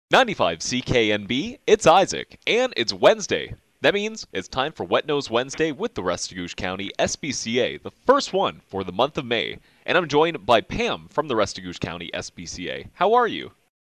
95 CKNB, it's Isaac, and it's Wednesday. That means it's time for Wet Nose Wednesday with the Restigouche County SPCA, the first one for the month of May. And I'm joined by Pam from the Restigouche County SPCA. How are you?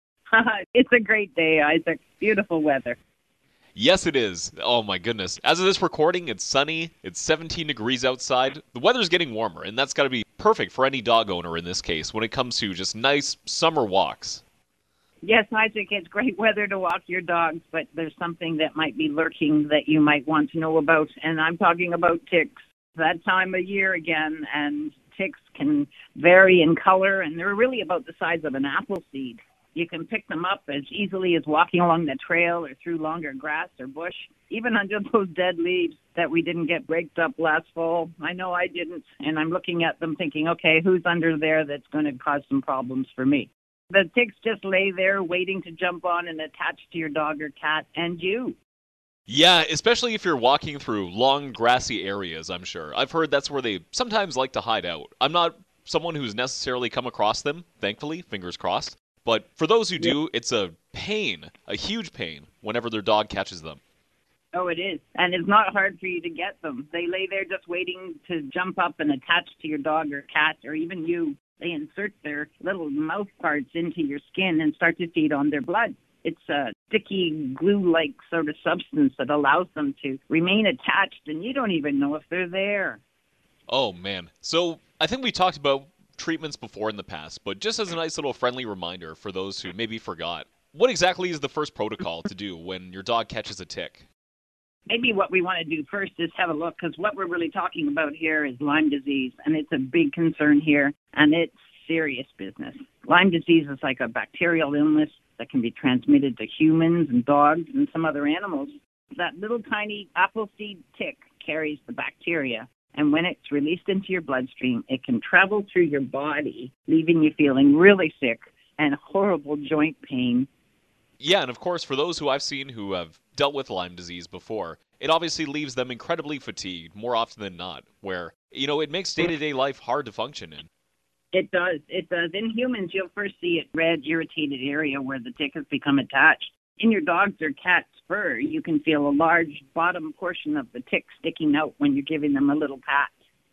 It's a great day, Isaac. Beautiful weather. Yes, it is. Oh my goodness. As of this recording, it's sunny, it's 17 degrees outside. The weather's getting warmer, and that's got to be perfect for any dog owner in this case when it comes to just nice summer walks. Yes, Isaac, it's great weather to walk your dogs, but there's something that might be lurking that you might want to know about, and I'm talking about ticks. That time of year again, and ticks can vary in color, and they're really about the size of an apple seed. You can pick them up as easily as walking along the trail or through longer grass or bush, even under those dead leaves that we didn't get raked up last fall. I know I didn't, and I'm looking at them thinking, okay, who's under there that's going to cause some problems for me? The ticks just lay there waiting to jump on and attach to your dog or cat and you. Yeah, especially if you're walking through long, grassy areas, I'm sure. I've heard that's where they sometimes like to hide out. I'm not someone who's necessarily come across them, thankfully, fingers crossed. But for those who do, it's a pain, a huge pain, whenever their dog catches them. Oh, it is. And it's not hard for you to get them. They lay there just waiting to jump up and attach to your dog or cat or even you. They insert their little mouth parts into your skin and start to feed on their blood. It's a sticky glue-like sort of substance that allows them to remain attached, and you don't even know if they're there. Oh, man. So I think we talked about treatments before in the past, but just as a nice little friendly reminder for those who maybe forgot, what exactly is the first protocol to do when your dog catches a tick? Maybe what we want to do first is have a look, because what we're really talking about here is Lyme disease, and it's a big concern here, and it's serious business. Lyme disease is like a bacterial illness that can be transmitted to humans and dogs and some other animals. That little tiny apple seed tick carries the bacteria, and when it's released into your bloodstream, it can travel through your body, leaving you feeling really sick and horrible joint pain. Yeah, and of course, for those who I've seen who have dealt with Lyme disease before, it obviously leaves them incredibly fatigued more often than not, where, it makes day-to-day life hard to function in. It does. It does. In humans, you'll first see a red, irritated area where the tick has become attached. In your dog's or cat's fur, you can feel a large bottom portion of the tick sticking out when you're giving them a little pat.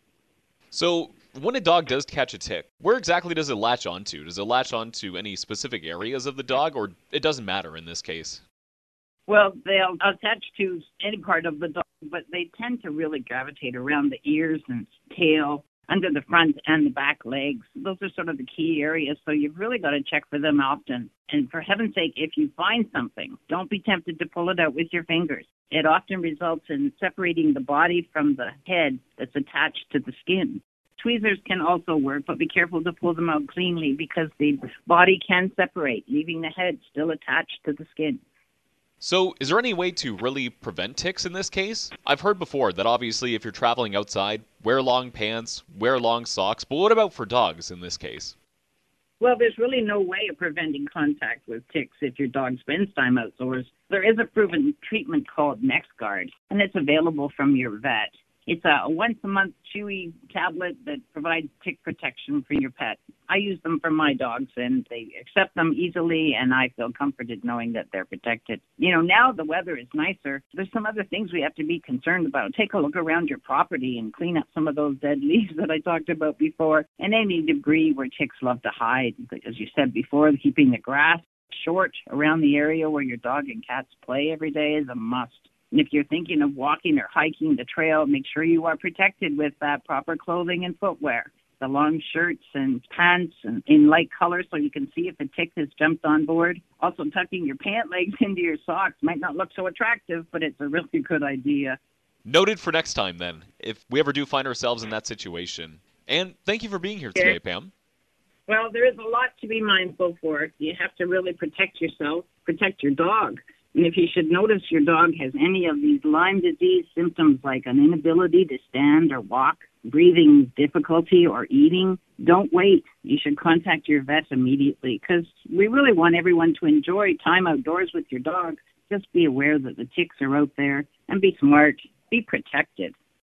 So, when a dog does catch a tick, where exactly does it latch onto? Does it latch onto any specific areas of the dog, or it doesn't matter in this case? Well, they'll attach to any part of the dog, but they tend to really gravitate around the ears and tail, under the front and the back legs. Those are sort of the key areas, so you've really got to check for them often. And for heaven's sake, if you find something, don't be tempted to pull it out with your fingers. It often results in separating the body from the head that's attached to the skin. Tweezers can also work, but be careful to pull them out cleanly because the body can separate, leaving the head still attached to the skin. So, is there any way to really prevent ticks in this case? I've heard before that obviously if you're traveling outside, wear long pants, wear long socks, but what about for dogs in this case? Well, there's really no way of preventing contact with ticks if your dog spends time outdoors. There is a proven treatment called NexGard, and it's available from your vet. It's a once-a-month chewy tablet that provides tick protection for your pet. I use them for my dogs, and they accept them easily, and I feel comforted knowing that they're protected. Now the weather is nicer. There's some other things we have to be concerned about. Take a look around your property and clean up some of those dead leaves that I talked about before, and any debris where ticks love to hide. As you said before, keeping the grass short around the area where your dog and cats play every day is a must. And if you're thinking of walking or hiking the trail, make sure you are protected with proper clothing and footwear. The long shirts and pants and in light color so you can see if a tick has jumped on board. Also, tucking your pant legs into your socks might not look so attractive, but it's a really good idea. Noted for next time, then, if we ever do find ourselves in that situation. And thank you for being here today, Pam. Well, there is a lot to be mindful for. You have to really protect yourself, protect your dog. And if you should notice your dog has any of these Lyme disease symptoms like an inability to stand or walk, breathing difficulty, or eating, don't wait. You should contact your vet immediately because we really want everyone to enjoy time outdoors with your dog. Just be aware that the ticks are out there and be smart. Be protected.